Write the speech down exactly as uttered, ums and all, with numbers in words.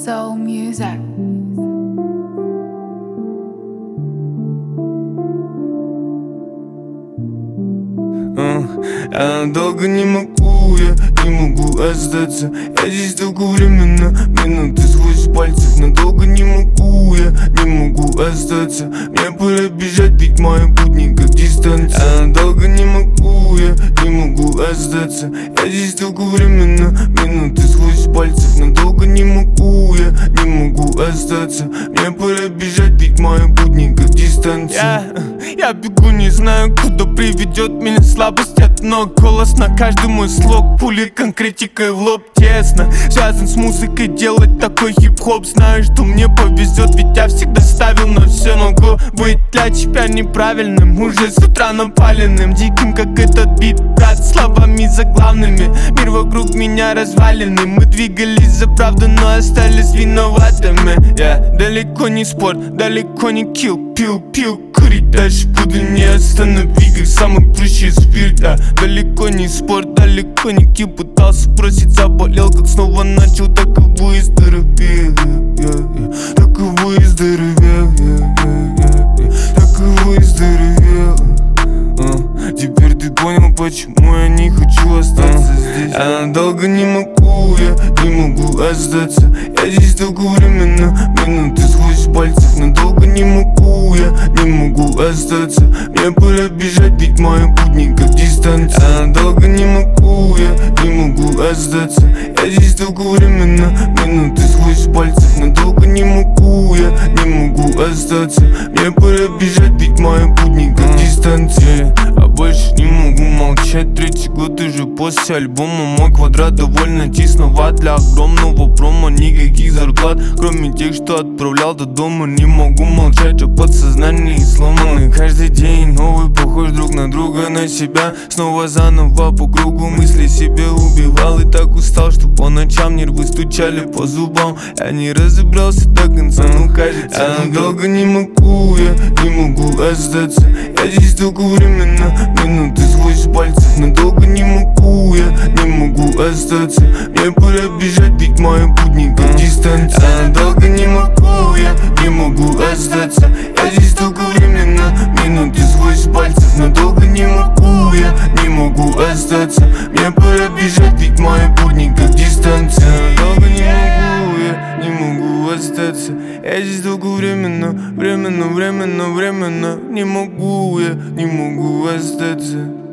Soul Music. Я долго не могу, я не могу остаться. Я здесь долговременно, минуты сквозь пальцев. Надолго не могу, я не могу остаться. Мне пора бежать, ведь мои будни как дистанция. Я долго не могу, я не могу остаться. Я здесь долговременно, минуты сквозь пальцев. Надолго не могу, я не могу остаться. Мне пора бежать, ведь мои будни как дистанция. Я, я бегу, не знаю, куда приведет меня слабость от ног. Голос на каждый мой слог, пули конкретикой в лоб тесно. Связан с музыкой, делать такой хип-хоп. Знаю, что мне повезет, ведь я всегда ставил на все. Могу быть для тебя неправильным, уже с утра напаленным, диким, как этот бит, брат, словами заглавными. Мир вокруг меня разваленный. Мы двигались за правду, но остались виноватыми. Я далеко не спорт, далеко не килл. Пил, пил, курить дальше буду, не останови, как самый прыщий спирт. Я далеко не спорт, далеко не килл. Пытался бросить, заболел, как снова начал, так и выздоровел. Так и выздоровел, так и выздоровел. Теперь ты понял, почему я не хочу остаться здесь. Я долго не могу, я не могу остаться. Я здесь долговременно, минуты сквозь пальцев. Надолго не могу, я не могу остаться. Мне пора бежать, ведь мои будни как дистанция. Я долго не могу, я не могу остаться. Я здесь долговременно, минуты сквозь пальцев. Надолго не могу, я не могу остаться. Мне пора бежать, ведь мои будни как дистанция. А больше не могу молчать, третий год уже после альбома. Мой квадрат довольно тесноват для огромного промо. Никаких зарплат, кроме тех, что отправлял до дома. Не могу молчать о подсознании сломаны. Каждый день новый, похож друг на друга, на себя. Снова заново по кругу, мысли себе убивал. И так устал, что по ночам нервы стучали по зубам. Я не разобрался до конца, ну кажется. Я долго не могу, я не могу остаться. Я здесь долговременно, минуты сквозь пальцев. Надолго не могу, я не могу остаться. Мне пора бежать, ведь мои будни как дистанция. Я долго не могу, я не могу остаться. Я здесь долговременно, минуты сквозь пальцев. Надолго не могу, я не могу остаться. Мне пора бежать, ведь мои будни как дистанция. Я долго не могу, я не могу остаться. Я здесь долговременно, временно, временно, временно. Не могу, я не могу остаться.